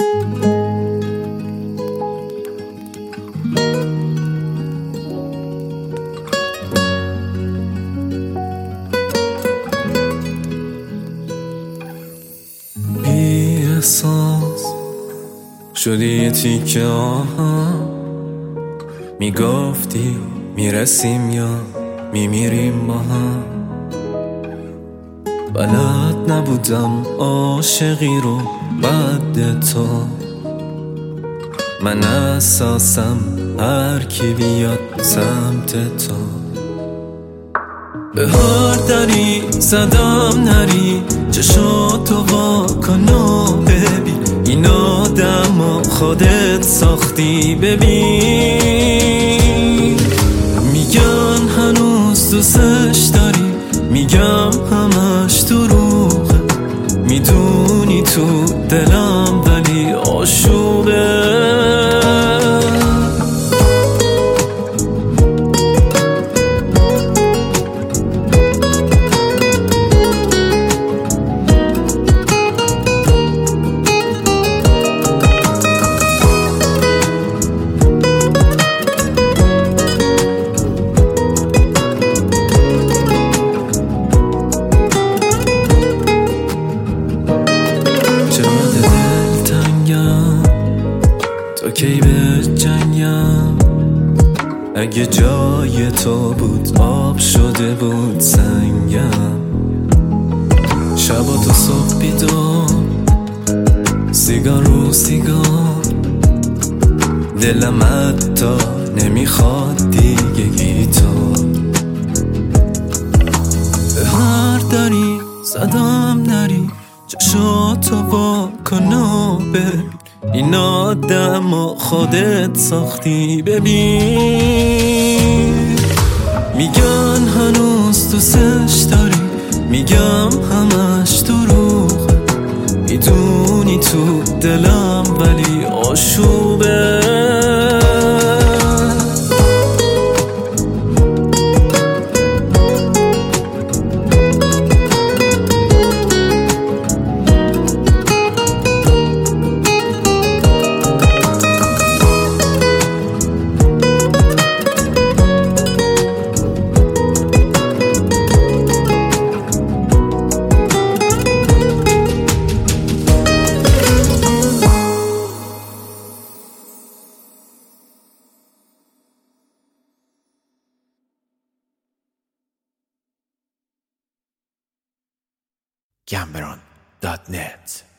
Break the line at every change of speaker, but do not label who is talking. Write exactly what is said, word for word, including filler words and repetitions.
بی احساس شدی یه تیکه آهم، میگفتی میرسیم یا میمیریم با هم. بلد نبودم عاشقی رو بعد تو، من اساسم هر کی بیاد سمت تو. به هر دری زدم نری، چشاتو وا کن و ببین این آدم و خودت ساختی. ببین میگن هنوز دوستش داری، میگم همش دروغه، میدونی تو دلم ولی آشوبه. تو کی به جنگم، اگه جای تو بود آب شده بود سنگم. شبا تو صبح بیدار، سیگار رو سیگار، دلم حتی نمیخواد دیگه گیتار. به هر دری زدم نری، چشاتو وا کن و ببین این آدم و خودت ساختی. ببین میگن هنوز دوستش داری، میگم همش دروغه، میدونی تو دلم ولی آشوبه.
گمبران دات نت